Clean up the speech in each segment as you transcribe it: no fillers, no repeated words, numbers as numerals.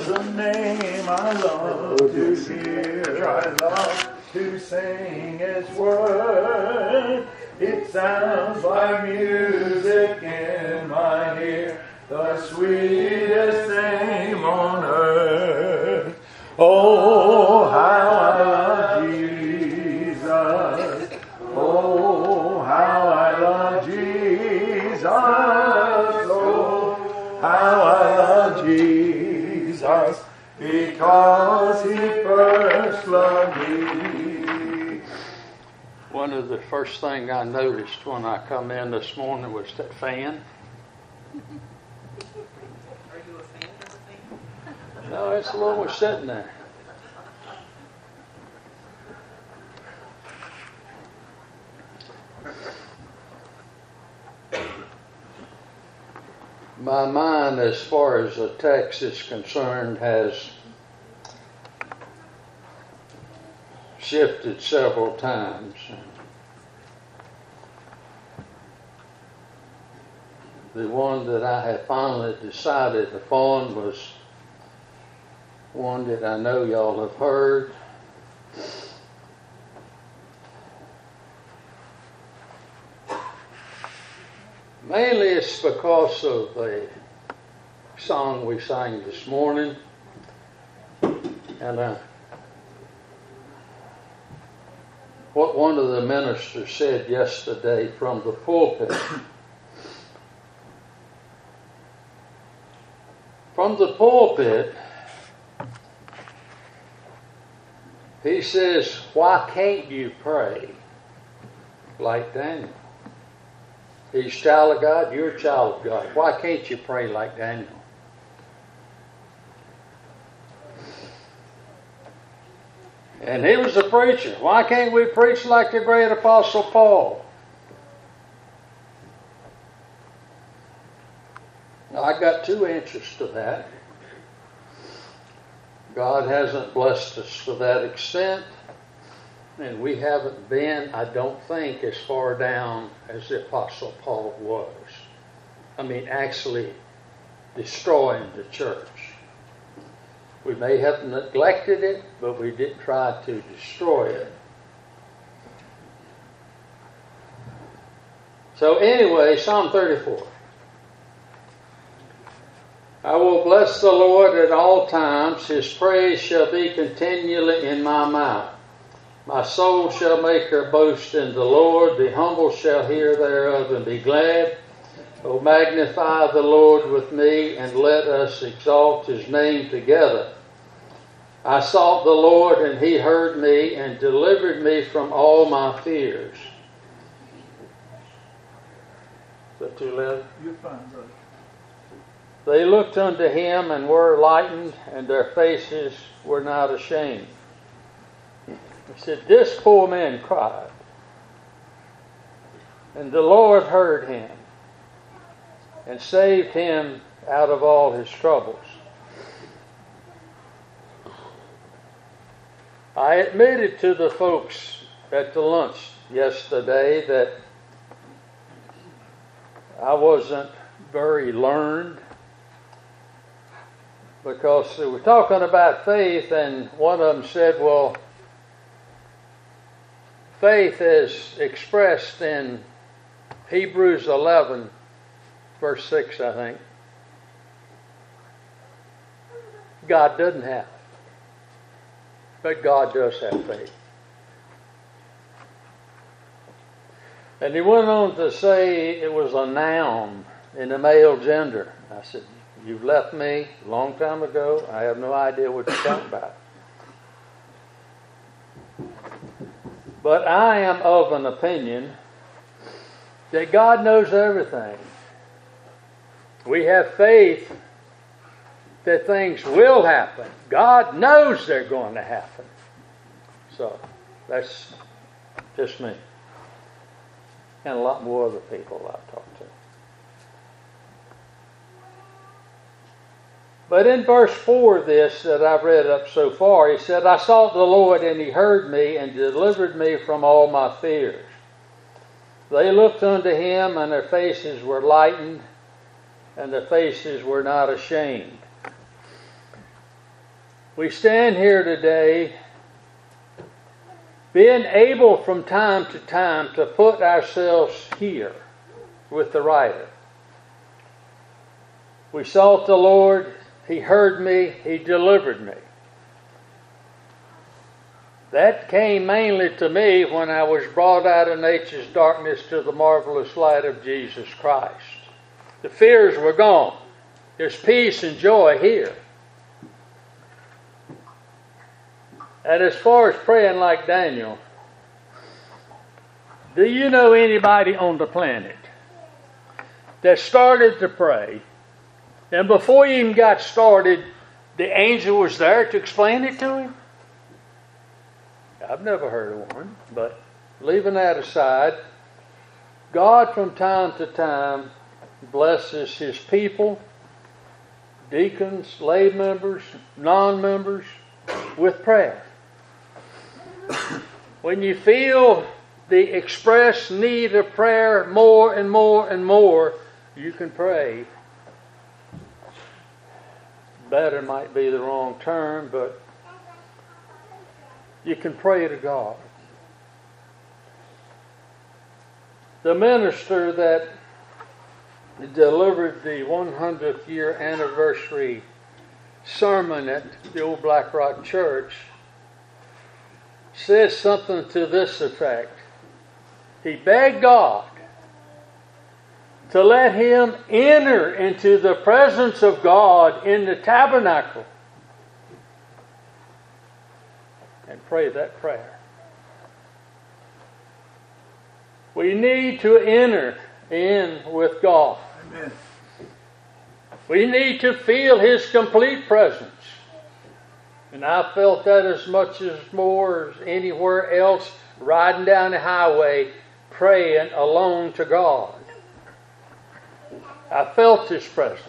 a name I love to hear. I love to sing His word. It sounds like music in my ear, the sweetest name on earth. Oh, how I love Jesus. Oh, how I love Jesus. Oh, how I love Jesus, because He first loved me. One of the first things I noticed when I come in this morning was that fan. Are you a fan of the fan? No, it's the one was sitting there. My mind, as far as the text is concerned, has shifted several times. The one that I had finally decided upon was one that I know y'all have heard. Mainly it's because of the song we sang this morning. And what one of the ministers said yesterday from the pulpit. From the pulpit, he says, why can't you pray like Daniel? He's a child of God, you're a child of God. Why can't you pray like Daniel? And he was a preacher. Why can't we preach like the great Apostle Paul? Now, I got two answers to that. God hasn't blessed us to that extent. And we haven't been, I don't think, as far down as the Apostle Paul was. I mean, actually destroying the church. We may have neglected it, but we didn't try to destroy it. So anyway, Psalm 34. I will bless the Lord at all times. His praise shall be continually in my mouth. My soul shall make her boast in the Lord. The humble shall hear thereof and be glad. O magnify the Lord with me, and let us exalt His name together. I sought the Lord, and He heard me, and delivered me from all my fears. Is that too loud? You're fine, brother. They looked unto Him and were lightened, and their faces were not ashamed. He said, this poor man cried, and the Lord heard him and saved him out of all his troubles. I admitted to the folks at the lunch yesterday that I wasn't very learned, because they were talking about faith, and one of them said, well, faith is expressed in Hebrews 11, verse 6, I think. God doesn't have it, but God does have faith. And he went on to say it was a noun in the male gender. I said, you've left me a long time ago. I have no idea what you're talking about. But I am of an opinion that God knows everything. We have faith that things will happen. God knows they're going to happen. So, that's just me. And a lot more other people I've talked to. But in verse 4 of this that I've read up so far, he said, I sought the Lord, and He heard me and delivered me from all my fears. They looked unto Him, and their faces were lightened, and their faces were not ashamed. we stand here today being able from time to time to put ourselves here with the writer. We sought the Lord. He heard me. He delivered me. That came mainly to me when I was brought out of nature's darkness to the marvelous light of Jesus Christ. The fears were gone. There's peace and joy here. And as far as praying like Daniel, do you know anybody on the planet that started to pray, and before he even got started, the angel was there to explain it to him? I've never heard of one, but leaving that aside, God from time to time blesses His people, deacons, lay members, non-members, with prayer. When you feel the express need of prayer more and more and more, you can pray. Better might be the wrong term, but you can pray to God. The minister that delivered the 100th year anniversary sermon at the old Black Rock Church says something to this effect. He begged God to let him enter into the presence of God in the tabernacle and pray that prayer. We need to enter in with God. Amen. We need to feel His complete presence. And I felt that as much as more as anywhere else, riding down the highway, praying alone to God. I felt His presence.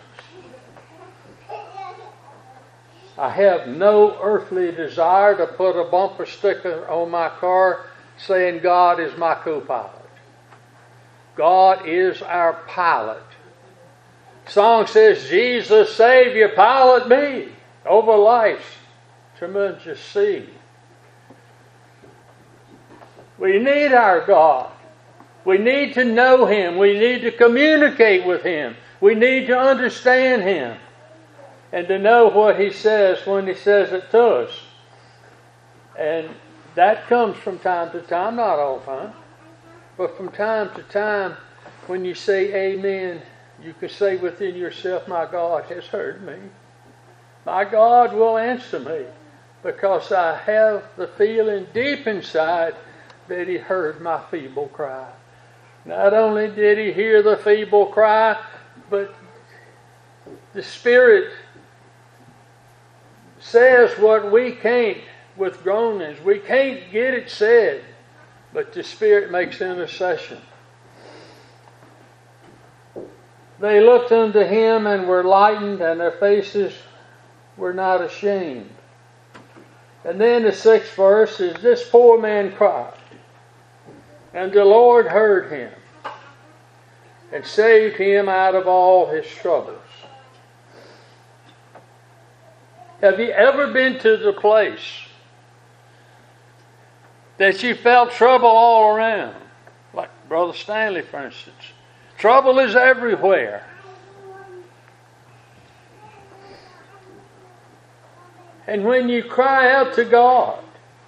I have no earthly desire to put a bumper sticker on my car saying God is my co-pilot. God is our pilot. The song says, Jesus, Savior, pilot me over life's tremendous sea. We need our God. We need to know Him. We need to communicate with Him. We need to understand Him. And to know what He says when He says it to us. And that comes from time to time, not all the time. But from time to time, when you say amen, you can say within yourself, my God has heard me. My God will answer me. Because I have the feeling deep inside that He heard my feeble cry. Not only did He hear the feeble cry, but the Spirit says what we can't with groanings. We can't get it said, but the Spirit makes intercession. They looked unto Him and were lightened, and their faces were not ashamed. And then the 6th verse is, this poor man cried, and the Lord heard him, and saved him out of all his troubles. Have you ever been to the place that you felt trouble all around? Like Brother Stanley, for instance. Trouble is everywhere. And when you cry out to God,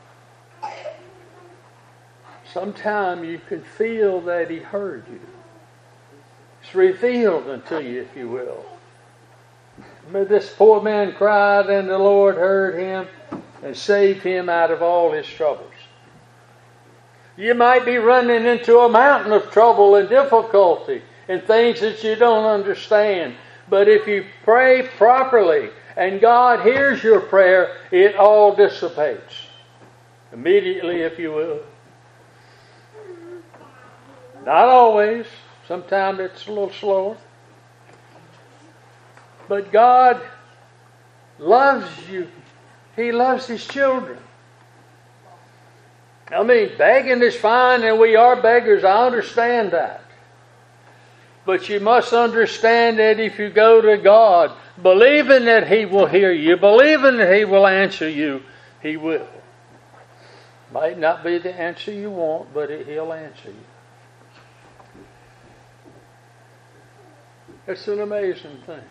sometime you can feel that He heard you. It's revealed unto you, if you will. But this poor man cried, and the Lord heard him and saved him out of all his troubles. You might be running into a mountain of trouble and difficulty and things that you don't understand. But if you pray properly and God hears your prayer, it all dissipates. Immediately, if you will. Not always. Sometimes it's a little slower. But God loves you. He loves His children. I mean, begging is fine, and we are beggars. I understand that. But you must understand that if you go to God, believing that He will hear you, believing that He will answer you, He will. Might not be the answer you want, but He'll answer you. It's an amazing thing.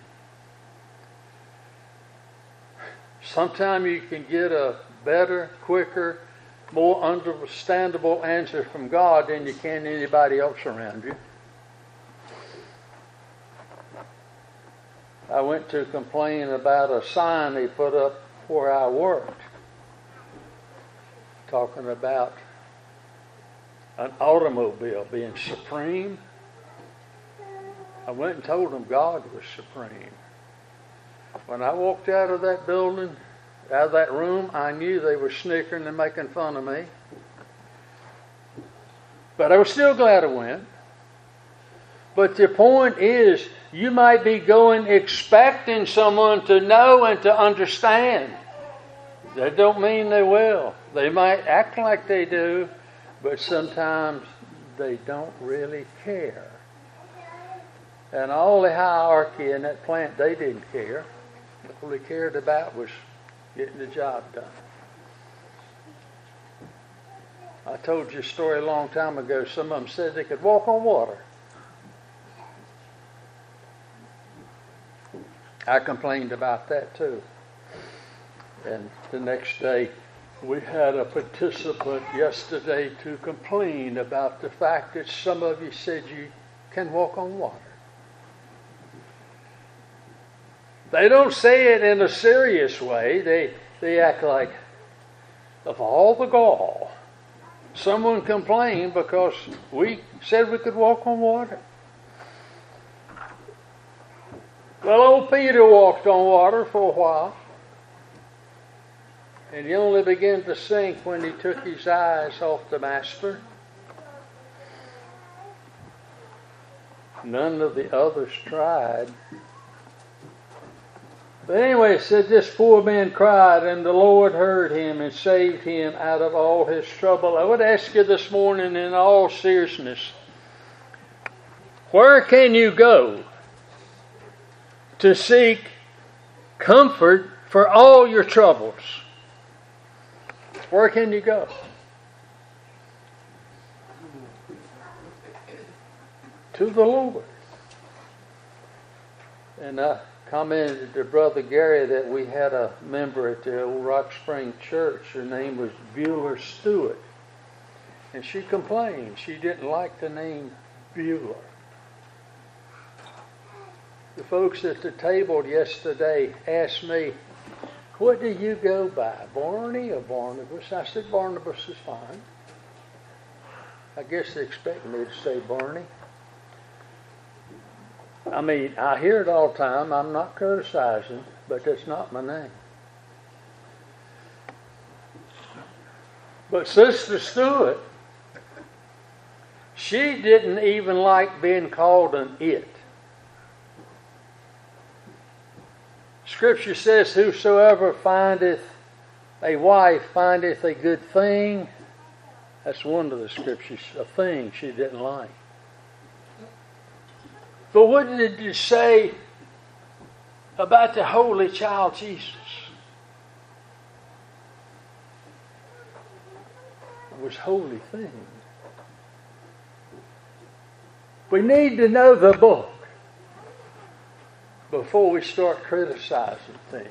Sometimes you can get a better, quicker, more understandable answer from God than you can anybody else around you. I went to complain about a sign they put up where I worked, talking about an automobile being supreme. I went and told them God was supreme. When I walked out of that building, out of that room, I knew they were snickering and making fun of me. But I was still glad I went. But the point is, you might be going expecting someone to know and to understand. That don't mean they will. They might act like they do, but sometimes they don't really care. And all the hierarchy in that plant, they didn't care. All they cared about was getting the job done. I told you a story a long time ago. Some of them said they could walk on water. I complained about that too. And the next day, we had a participant yesterday to complain about the fact that some of you said you can walk on water. They don't say it in a serious way. They act like, of all the gall, someone complained because we said we could walk on water. Well, old Peter walked on water for a while. And he only began to sink when he took his eyes off the Master. None of the others tried. But anyway, it said this poor man cried, and the Lord heard him and saved him out of all his trouble. I would ask you this morning in all seriousness, where can you go to seek comfort for all your troubles? Where can you go? To the Lord. And I commented to Brother Gary that we had a member at the old Rock Spring Church. Her name was Bueller Stewart. And she complained. She didn't like the name Bueller. The folks at the table yesterday asked me, what do you go by, Barney or Barnabas? I said, Barnabas is fine. I guess they expect me to say Barney. I mean, I hear it all the time. I'm not criticizing, but that's not my name. But Sister Stewart, she didn't even like being called an it. Scripture says, whosoever findeth a wife findeth a good thing. That's one of the scriptures, a thing she didn't like. But what did it say about the Holy Child Jesus? It was holy thing. We need to know the book before we start criticizing things.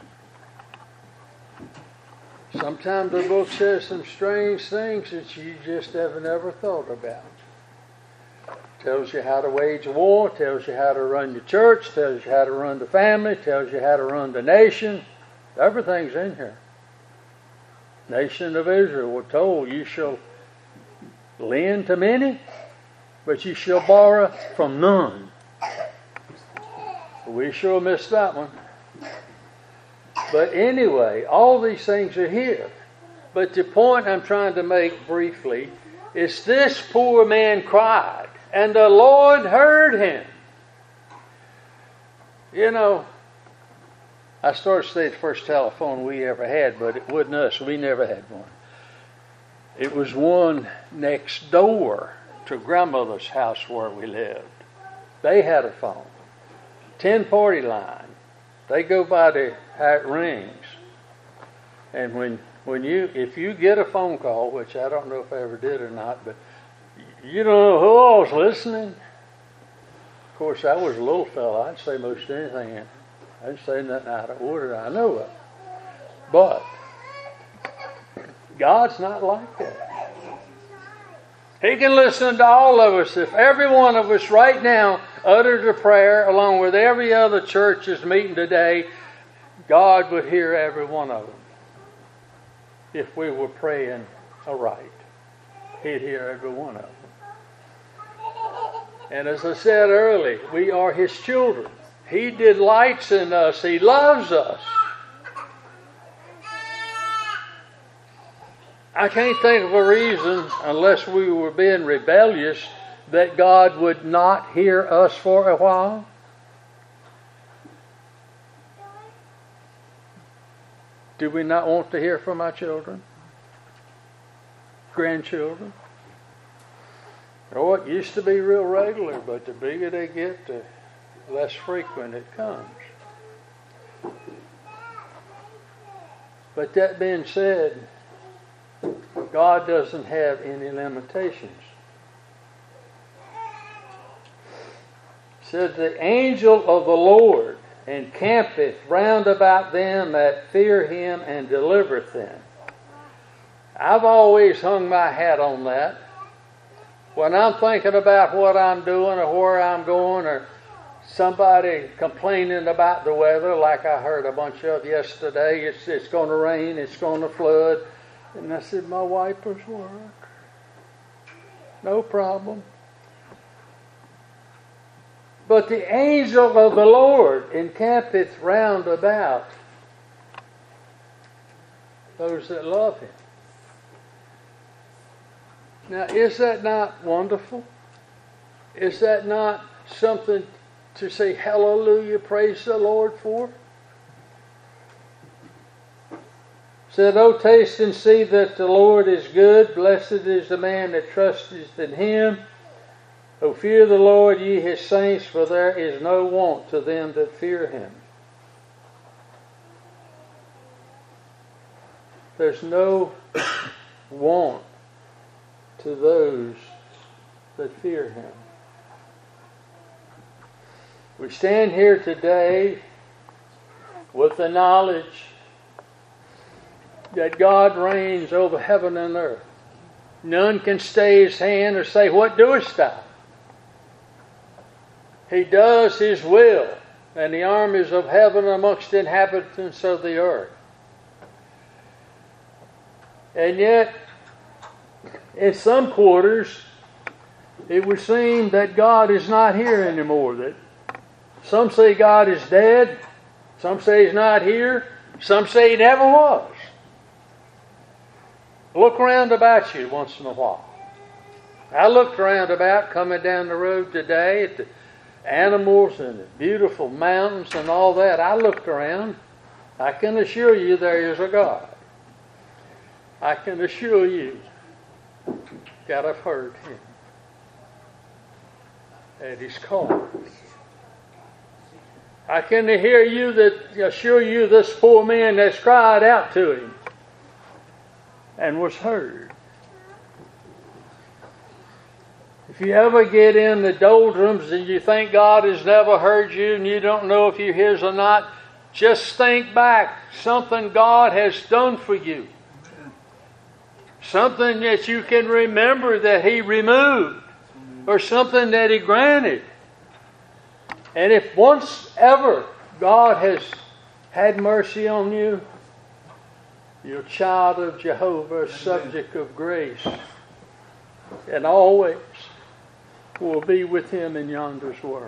Sometimes the book says some strange things that you just haven't ever thought about. Tells you how to wage war, tells you how to run the church, tells you how to run the family, tells you how to run the nation. Everything's in here. Nation of Israel were told, you shall lend to many, but you shall borrow from none. We sure missed that one. But anyway, all these things are here. But the point I'm trying to make briefly is this poor man cried, and the Lord heard him. You know, I started to say the first telephone we ever had, but it wasn't us. We never had one. It was one next door to grandmother's house where we lived. They had a phone. 1040 line. They go by how it rings. And if you get a phone call, which I don't know if I ever did or not, but you don't know who all was listening. Of course, I was a little fella. I'd say most anything. I'd say nothing out of order I know of. But God's not like that. He can listen to all of us. If every one of us right now uttered a prayer along with every other church that's meeting today, God would hear every one of them. If we were praying aright, He'd hear every one of them. And as I said earlier, we are His children. He delights in us. He loves us. I can't think of a reason, unless we were being rebellious, that God would not hear us for a while. Do we not want to hear from our children? Grandchildren? Oh, it used to be real regular, but the bigger they get, the less frequent it comes. But that being said, God doesn't have any limitations. It said, the angel of the Lord encampeth round about them that fear Him and delivereth them. I've always hung my hat on that. When I'm thinking about what I'm doing or where I'm going, or somebody complaining about the weather, like I heard a bunch of yesterday, it's going to rain, it's going to flood. And I said, my wipers work. No problem. But the angel of the Lord encampeth round about those that love Him. Now, is that not wonderful? Is that not something to say hallelujah, praise the Lord for? Said, oh, taste and see that the Lord is good. Blessed is the man that trusteth in Him. O fear the Lord, ye His saints, for there is no want to them that fear Him. There's no want to those that fear Him. We stand here today with the knowledge that God reigns over heaven and earth. None can stay His hand or say, what doest thou? He does His will, and the armies of heaven amongst the inhabitants of the earth. And yet, in some quarters, it would seem that God is not here anymore. That some say God is dead, some say He's not here, some say He never was. Look around about you once in a while. I looked around about coming down the road today at the animals and the beautiful mountains and all that. I looked around. I can assure you there is a God. I can assure you that I've heard Him. And He's called. I can assure you this poor man that's cried out to Him and was heard. If you ever get in the doldrums and you think God has never heard you and you don't know if you're His or not, just think back. Something God has done for you. Something that you can remember that He removed. Or something that He granted. And if once ever God has had mercy on you, you're a child of Jehovah, a subject of grace, and always will be with Him in yonder's world.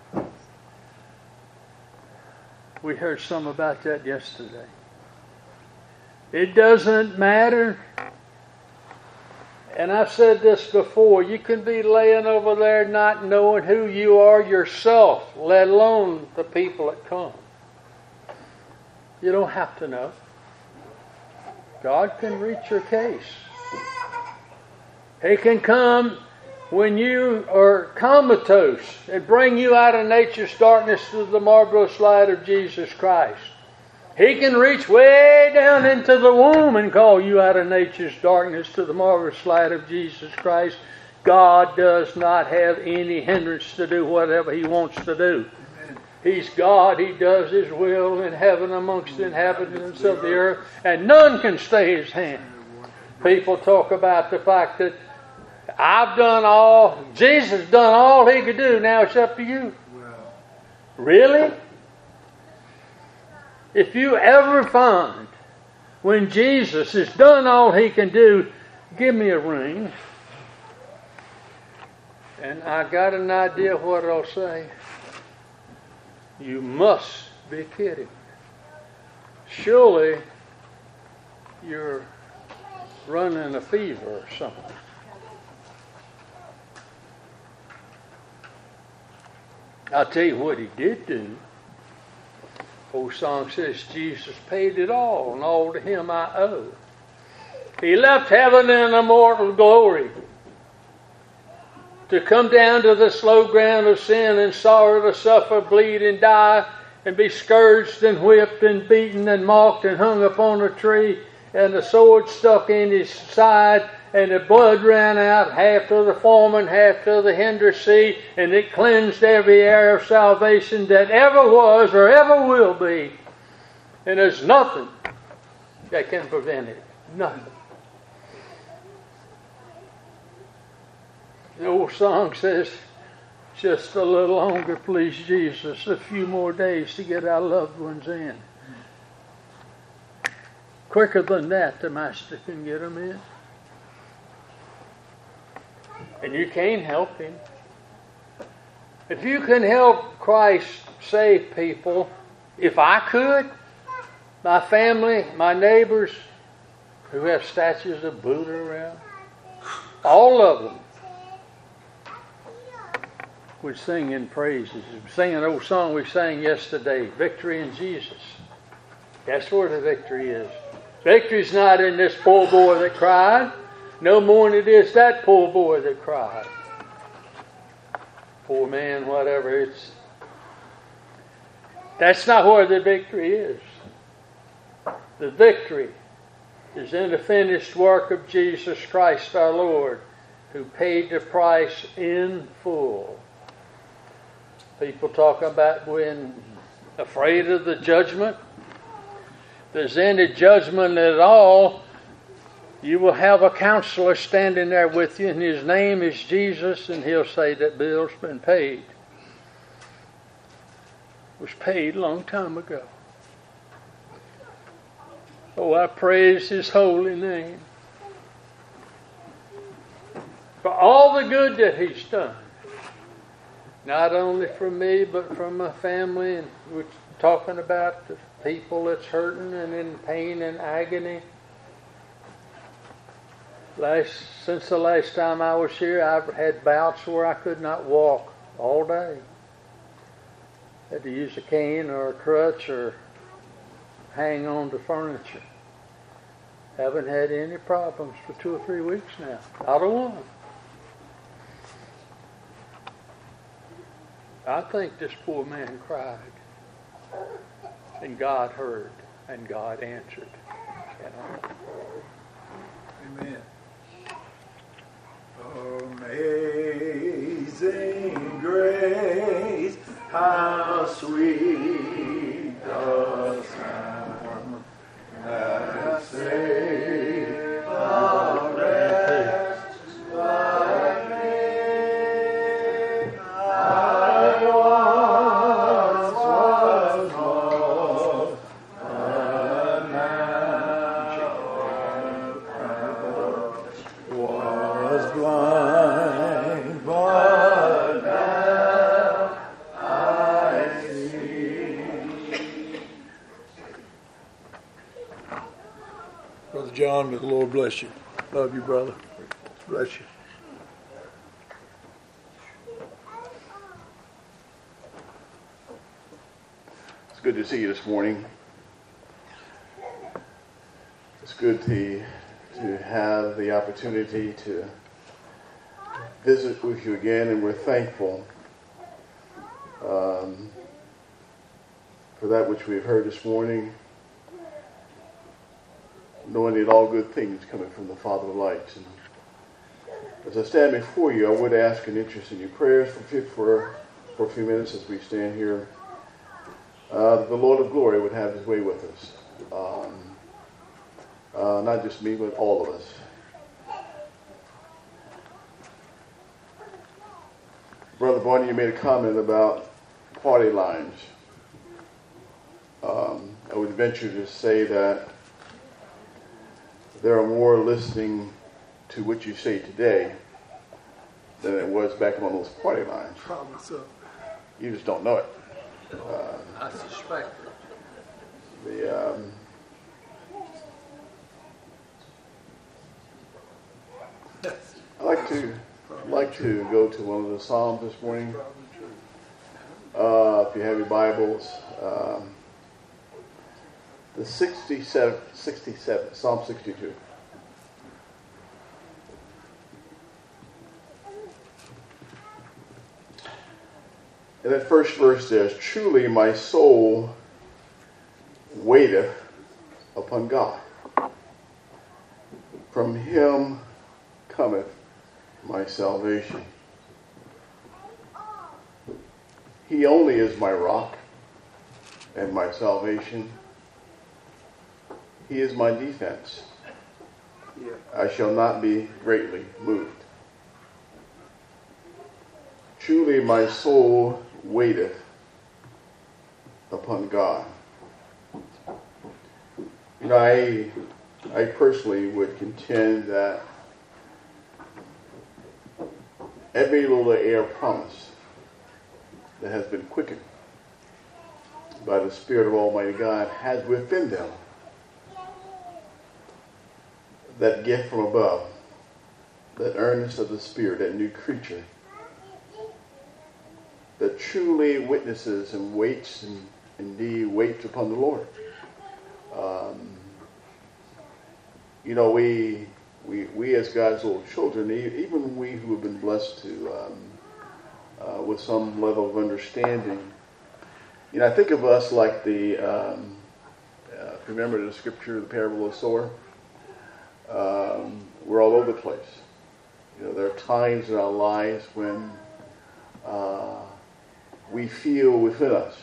We heard some about that yesterday. It doesn't matter. And I've said this before, you can be laying over there not knowing who you are yourself, let alone the people that come. You don't have to know. God can reach your case. He can come when you are comatose and bring you out of nature's darkness to the marvelous light of Jesus Christ. He can reach way down into the womb and call you out of nature's darkness to the marvelous light of Jesus Christ. God does not have any hindrance to do whatever He wants to do. He's God. He does His will in heaven amongst the inhabitants of the earth, and none can stay His hand. People talk about the fact that I've done all, Jesus done all He could do, now it's up to you. Really? If you ever find when Jesus has done all He can do, give me a ring. And I got an idea what I'll say. You must be kidding. Surely you're running a fever or something. I'll tell you what He did do. Old song says Jesus paid it all, and all to Him I owe. He left heaven in immortal glory to come down to the slow ground of sin and sorrow, to suffer, bleed, and die, and be scourged and whipped and beaten and mocked and hung upon a tree, and the sword stuck in His side, and the blood ran out, half to the former, half to the hinder sea, and it cleansed every area of salvation that ever was or ever will be. And there's nothing that can prevent it. Nothing. The old song says, just a little longer, please Jesus, a few more days to get our loved ones in. Quicker than that, the Master can get them in. And you can't help Him. If you can help Christ save people, if I could, my family, my neighbors who have statues of Buddha around, all of them would sing in praises. Sing an old song we sang yesterday, Victory in Jesus. That's where the victory is. Victory's not in this poor boy that cried, no more than it is that poor boy that cried. Poor man, whatever. That's not where the victory is. The victory is in the finished work of Jesus Christ our Lord, who paid the price in full. People talk about being afraid of the judgment. If there's any judgment at all, you will have a counselor standing there with you, and his name is Jesus, and he'll say that bill's been paid. It was paid a long time ago. Oh, I praise His holy name for all the good that He's done. Not only for me, but for my family. And we're talking about the people that's hurting and in pain and agony. Since the last time I was here, I've had bouts where I could not walk all day. Had to use a cane or a crutch or hang on to furniture. Haven't had any problems for 2 or 3 weeks now. Not a one. I think this poor man cried, and God heard, and God answered. Amen. Amazing grace, how sweet the sound that saved a wretch like me. I once was lost, but now was blind, but now I see. Brother John, may the Lord bless you. Love you, brother. Bless you. It's good to see you this morning. It's good to have the opportunity to visit with you again, and we're thankful for that which we've heard this morning, knowing that all good things coming from the Father of lights. And as I stand before you, I would ask an interest in your prayers for a few minutes as we stand here. That the Lord of glory would have his way with us. Not just me, but all of us. Brother Barney, you made a comment about party lines. I would venture to say that there are more listening to what you say today than it was back on those party lines. Probably so. You just don't know it. I suspect it. I'd like to go to one of the Psalms this morning. If you have your Bibles, the 67, Psalm 62. In that first verse says, "Truly my soul waiteth upon God. From him cometh my salvation. He only is my rock and my salvation. He is my defense. I shall not be greatly moved. Truly my soul waiteth upon God." You know, I personally would contend that every little air promise that has been quickened by the Spirit of Almighty God has within them that gift from above, that earnest of the Spirit, that new creature that truly witnesses and waits and indeed waits upon the Lord. You know, we as God's little children, even we who have been blessed to with some level of understanding, you know, I think of us like the if you remember the scripture, the parable of the sower. We're all over the place. You know, there are times in our lives when we feel within us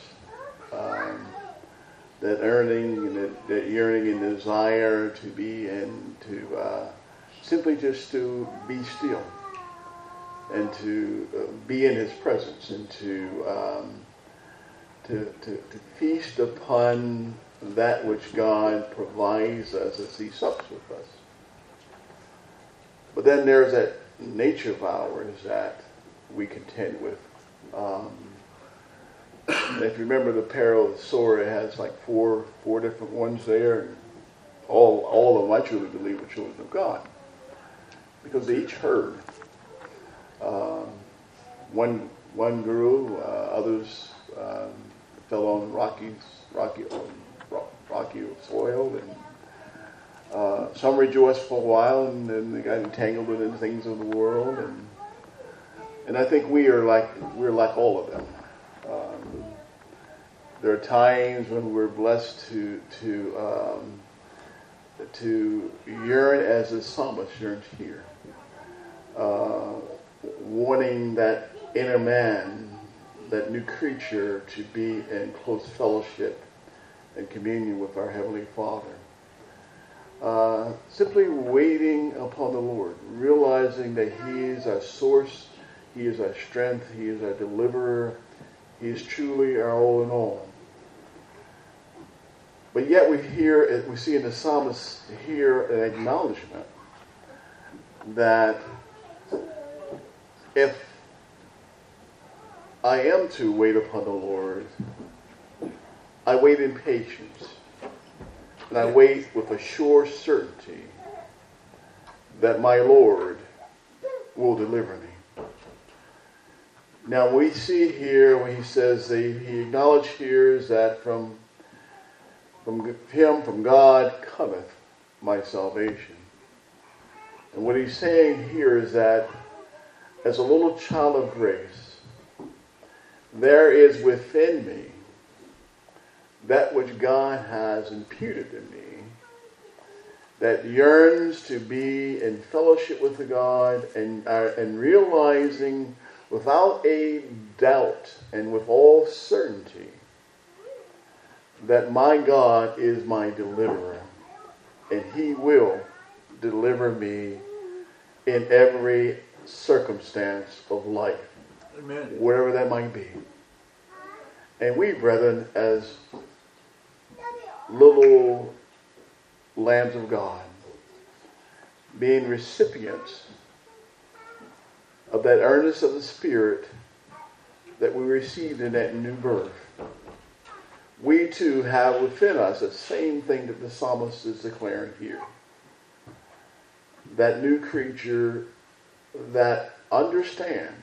that yearning and desire to be and to simply just to be still and to be in his presence and to feast upon that which God provides us as he sups with us. But then there's that nature of ours that we contend with. If you remember the parable of the sower, it has like four different ones there, and all of them I truly believe were children of God, because they each heard. One grew, others fell on rocky soil, and some rejoiced for a while, and then they got entangled in the things of the world, and I think we're like all of them. There are times when we're blessed to yearn as the psalmist yearns here, wanting that inner man, that new creature, to be in close fellowship and communion with our Heavenly Father. Simply waiting upon the Lord, realizing that he is our source, he is our strength, he is our deliverer, he is truly our all in all. But yet we see in the psalmist here an acknowledgement that if I am to wait upon the Lord, I wait in patience, and I wait with a sure certainty that my Lord will deliver me. Now we see here when he says he acknowledged here is that from him, from God, cometh my salvation. And what he's saying here is that as a little child of grace, there is within me that which God has imputed in me, that yearns to be in fellowship with the God and realizing without a doubt and with all certainty that my God is my deliverer, and He will deliver me in every circumstance of life, Amen. whatever that might be. And we, brethren, as little lambs of God, being recipients of that earnest of the Spirit that we received in that new birth, we too have within us the same thing that the psalmist is declaring here. That new creature that understands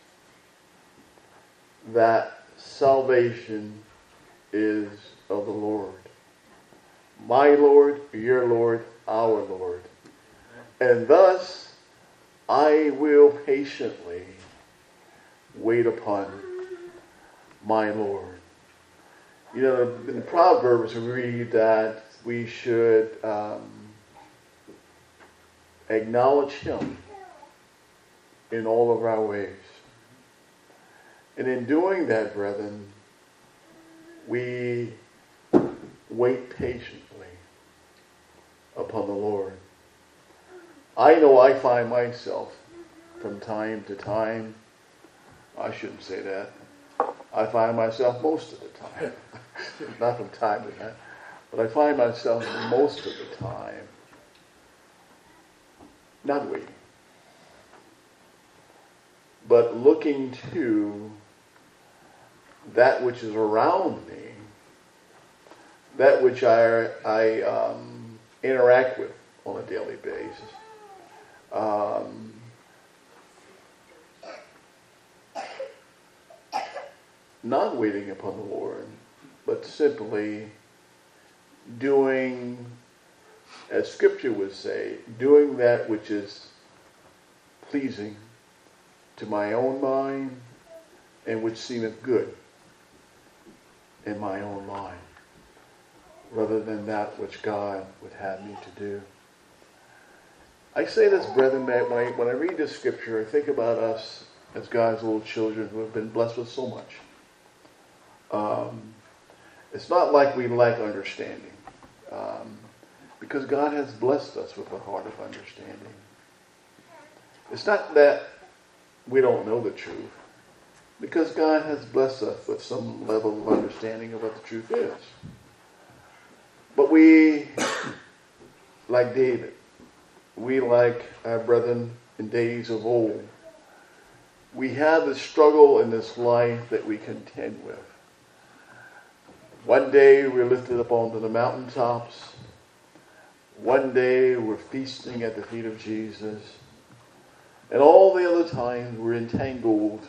that salvation is of the Lord. My Lord, your Lord, our Lord. And thus, I will patiently wait upon my Lord. You know, in the Proverbs we read that we should acknowledge Him in all of our ways. And in doing that, brethren, we wait patiently upon the Lord. I know I find myself from time to time, I shouldn't say that, I find myself most of the time, not from time to time, but I find myself most of the time not waiting, but looking to that which is around me, that which I interact with on a daily basis. Not waiting upon the Lord, but simply doing, as Scripture would say, doing that which is pleasing to my own mind and which seemeth good in my own mind, rather than that which God would have me to do. I say this, brethren, that when I read this Scripture, I think about us as God's little children who have been blessed with so much. It's not like we lack understanding, because God has blessed us with a heart of understanding. It's not that we don't know the truth, because God has blessed us with some level of understanding of what the truth is. But we, like David, we, like our brethren in days of old, we have this struggle in this life that we contend with. One day we're lifted up onto the mountaintops. One day we're feasting at the feet of Jesus. And all the other times we're entangled,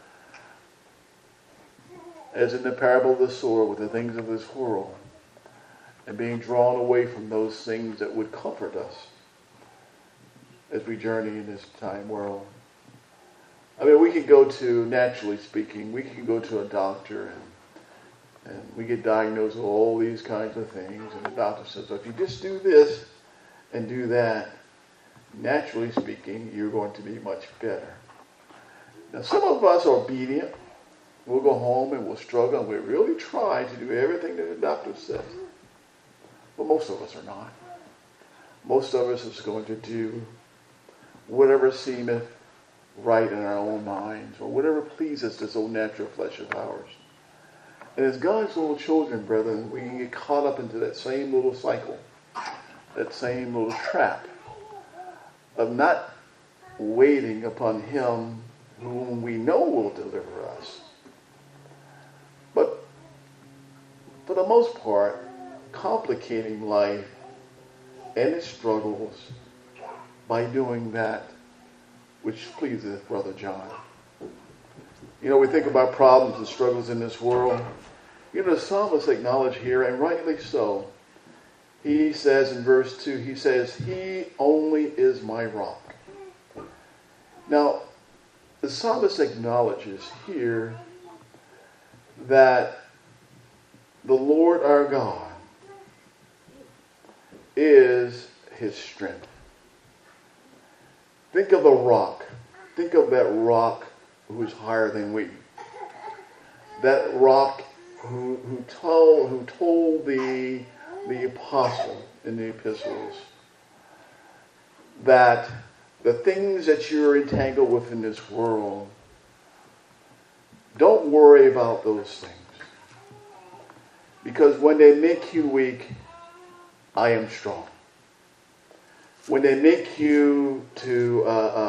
as in the parable of the sower, with the things of this world, and being drawn away from those things that would comfort us as we journey in this time world. I mean, we could go to, naturally speaking, we can go to a doctor and we get diagnosed with all these kinds of things, and the doctor says, if you just do this and do that, naturally speaking, you're going to be much better. Now, some of us are obedient. We'll go home and we'll struggle and we'll really try to do everything that the doctor says. But most of us are not. Most of us is going to do whatever seemeth right in our own minds, or whatever pleases this old natural flesh of ours. And as God's little children, brethren, we can get caught up into that same little cycle, that same little trap of not waiting upon Him whom we know will deliver us. But for the most part, complicating life and its struggles by doing that which pleaseth Brother John. You know, we think about problems and struggles in this world. You know, the psalmist acknowledged here, and rightly so. He says in verse 2, he says, He only is my rock. Now, the psalmist acknowledges here that the Lord our God is his strength. Think of the rock. Think of that rock who's higher than we. That rock who told the apostle in the epistles that the things that you're entangled with in this world, don't worry about those things. Because when they make you weak, I am strong. When they make you to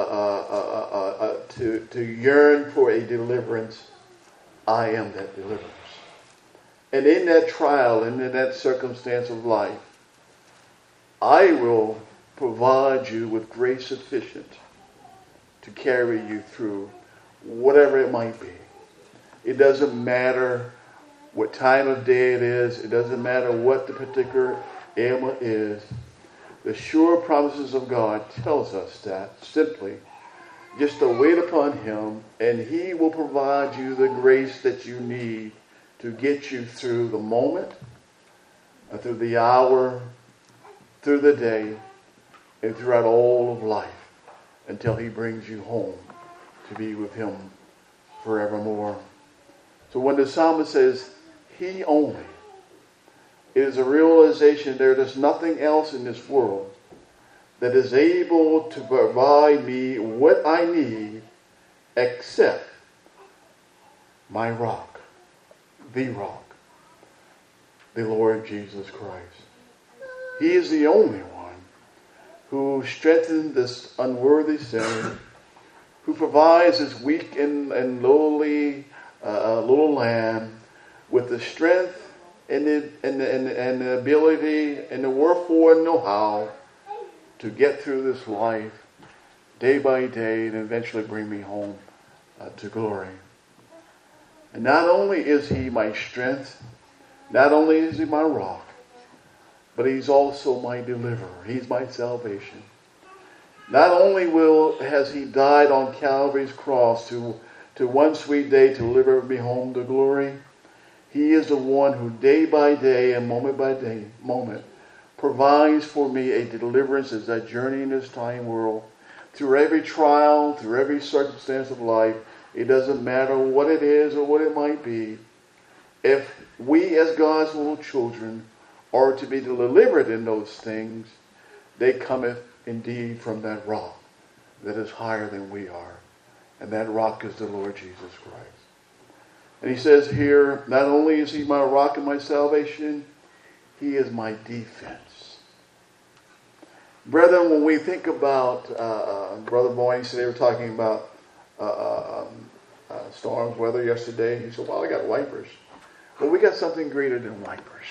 yearn for a deliverance, I am that deliverance. And in that trial and in that circumstance of life, I will provide you with grace sufficient to carry you through whatever it might be. It doesn't matter what time of day it is. It doesn't matter what the particular ailment is. The sure promises of God tells us that simply just to wait upon him, and he will provide you the grace that you need to get you through the moment, through the hour, through the day, and throughout all of life until he brings you home to be with him forevermore. So when the psalmist says, he only, it is a realization there's nothing else in this world that is able to provide me what I need except my rock, the Lord Jesus Christ. He is the only one who strengthens this unworthy sinner, who provides this weak and lowly little lamb with the strength and the ability and the wherefore and know-how to get through this life day by day and eventually bring me home to glory. And not only is he my strength, not only is he my rock, but he's also my deliverer. He's my salvation. Not only has he died on Calvary's cross to one sweet day to deliver me home to glory, he is the one who day by day and moment by day, moment, provides for me a deliverance as I journey in this time world. Through every trial, through every circumstance of life, it doesn't matter what it is or what it might be. If we as God's little children are to be delivered in those things, they cometh indeed from that rock that is higher than we are. And that rock is the Lord Jesus Christ. And he says here, not only is he my rock and my salvation, he is my defense. Brethren, when we think about, Brother Boyne said they were talking about storms, weather yesterday. He said, well, I got wipers. Well, we got something greater than wipers.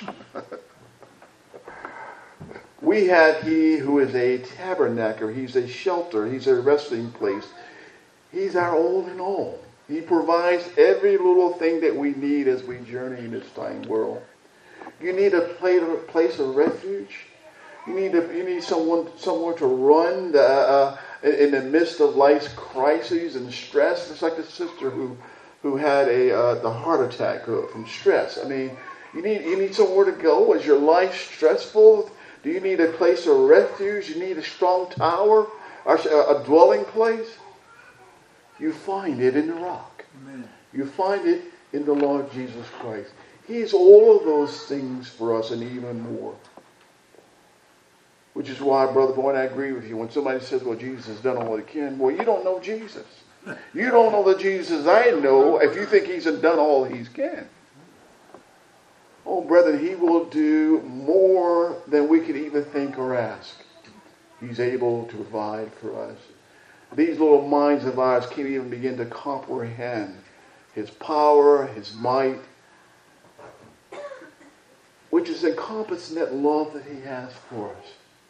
We have he who is a tabernacle. He's a shelter. He's a resting place. He's our all in all. He provides every little thing that we need as we journey in this time world. You need a place of refuge. You need somewhere to run in the midst of life's crises and stress. It's like the sister who had the heart attack from stress. I mean, you need somewhere to go. Is your life stressful? Do you need a place of refuge? You need a strong tower, or a dwelling place? You find it in the rock. Amen. You find it in the Lord Jesus Christ. He's all of those things for us and even more. Which is why, Brother Boyne, I agree with you. When somebody says, well, Jesus has done all he can, well, you don't know Jesus. You don't know the Jesus I know if you think he's done all he can. Oh, brethren, he will do more than we could even think or ask. He's able to provide for us. These little minds of ours can't even begin to comprehend his power, his might, which is encompassed in that love that he has for us.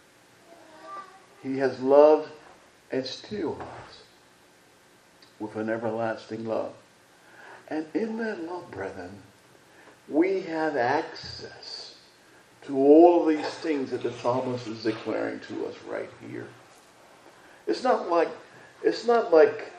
He has loved and still loves with an everlasting love. And in that love, brethren, we have access to all of these things that the psalmist is declaring to us right here. It's not like It's not like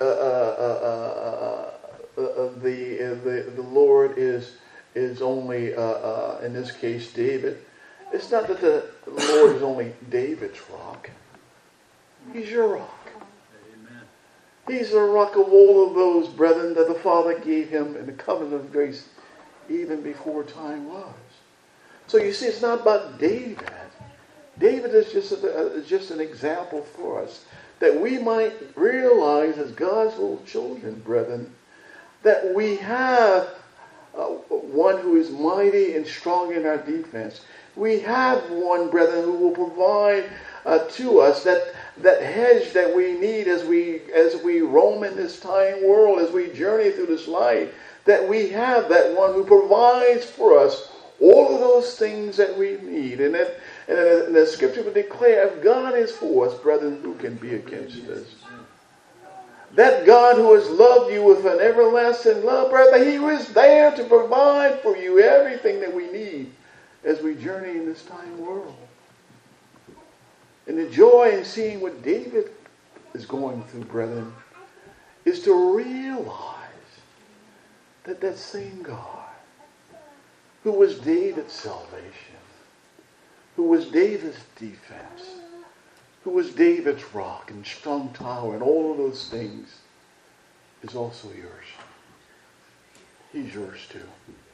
the Lord is only in this case David. It's not that the Lord is only David's rock. He's your rock. Amen. He's the rock of all of those brethren that the Father gave him in the covenant of grace even before time was. So you see, it's not about David. David is just an example for us, that we might realize as God's little children, brethren, that we have one who is mighty and strong in our defense. We have one, brethren, who will provide to us that hedge that we need as we roam in this tiny world, as we journey through this life, that we have that one who provides for us all of those things that we need. And the scripture would declare, if God is for us, brethren, who can be against us? That God who has loved you with an everlasting love, brother, He was there to provide for you everything that we need as we journey in this tiny world. And the joy in seeing what David is going through, brethren, is to realize that that same God who was David's salvation, who was David's defense, who was David's rock and strong tower and all of those things, is also yours. He's yours too.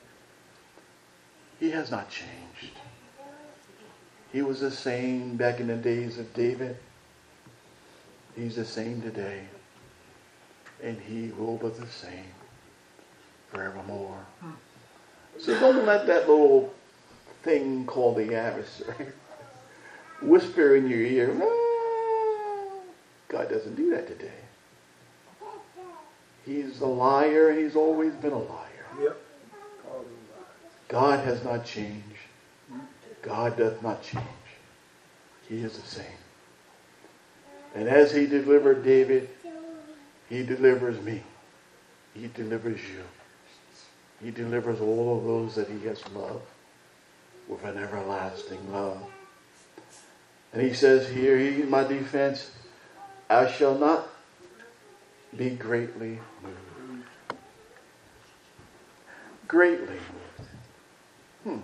He has not changed. He was the same back in the days of David. He's the same today. And He will be the same forevermore. So don't let that little thing called the adversary whisper in your ear. "No." God doesn't do that today. He's a liar, and He's always been a liar. Yep. God has not changed. God does not change. He is the same. And as He delivered David, He delivers me. He delivers you. He delivers all of those that He has loved with an everlasting love. And He says here, He is my defense, I shall not be greatly moved. Greatly moved.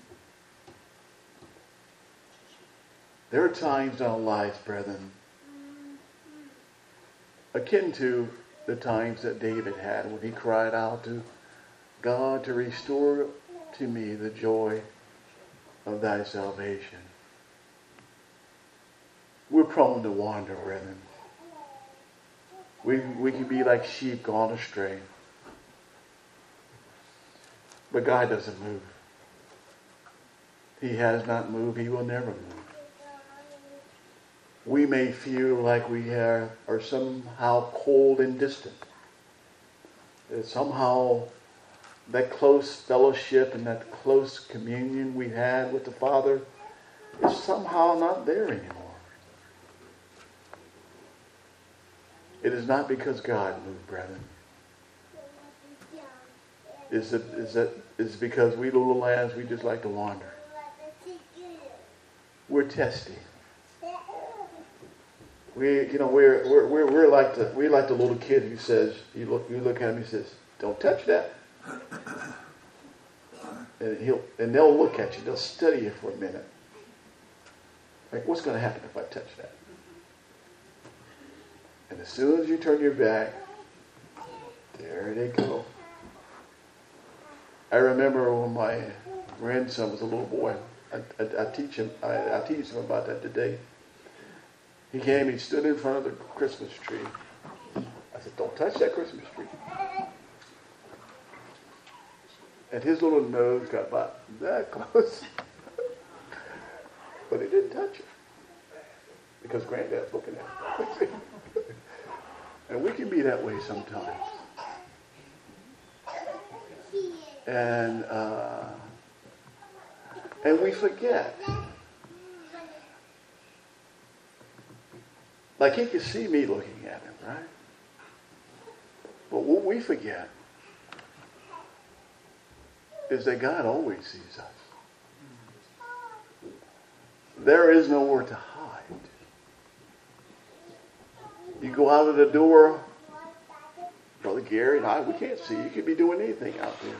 There are times in our lives, brethren, akin to the times that David had when he cried out to God to restore to me the joy of thy salvation. We're prone to wander, brethren. We can be like sheep gone astray. But God doesn't move. He has not moved. He will never move. We may feel like we are somehow cold and distant. That somehow that close fellowship and that close communion we had with the Father is somehow not there anymore. It is not because God moved, brethren. It's because we little lambs, we just like to wander. We're testy. We're like the little kid who says, you look at him, he says, "Don't touch that." And they'll look at you, they'll study you for a minute. Like, what's going to happen if I touch that? And as soon as you turn your back, there they go. I remember when my grandson was a little boy. I teach him about that today. He came, he stood in front of the Christmas tree. I said, "Don't touch that Christmas tree." And his little nose got about that close. But he didn't touch it. Because Granddad's looking at it. And we can be that way sometimes. And we forget. Like he could see me looking at him, right? But what we forget is that God always sees us. There is nowhere to hide. You go out of the door, Brother Gary and I, we can't see. You could be doing anything out there.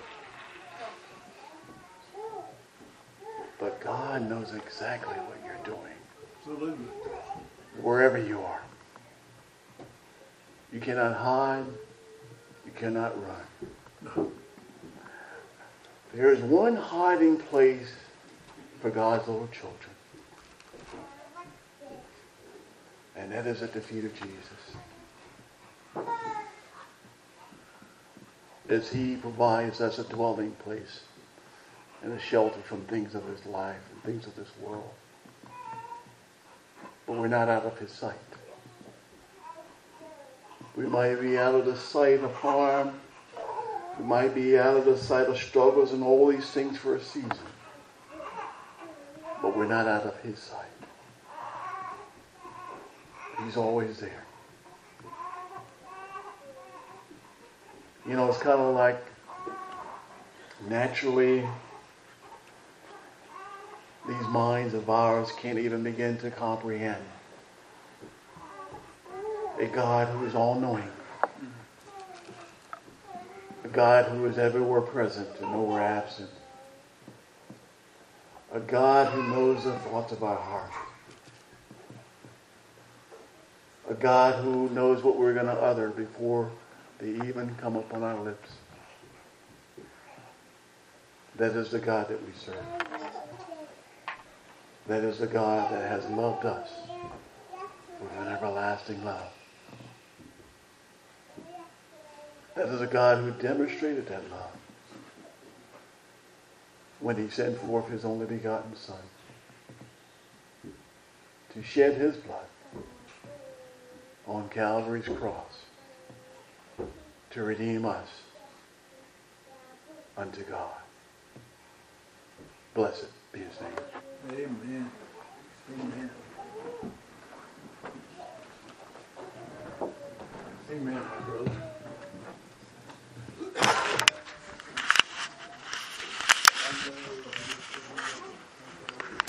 But God knows exactly what you're doing. Absolutely. Wherever you are. You cannot hide. You cannot run. There is one hiding place for God's little children. And that is at the feet of Jesus. As He provides us a dwelling place and a shelter from things of this life and things of this world. But we're not out of His sight. We might be out of the sight of harm. We might be out of the sight of struggles and all these things for a season. But we're not out of His sight. He's always there. You know, it's kind of like naturally these minds of ours can't even begin to comprehend a God who is all-knowing. A God who is everywhere present and nowhere absent. A God who knows the thoughts of our heart. A God who knows what we're going to utter before they even come upon our lips. That is the God that we serve. That is the God that has loved us with an everlasting love. That is a God who demonstrated that love when He sent forth His only begotten Son to shed His blood on Calvary's cross to redeem us unto God. Blessed be His name. Amen. Amen. Amen, my brother.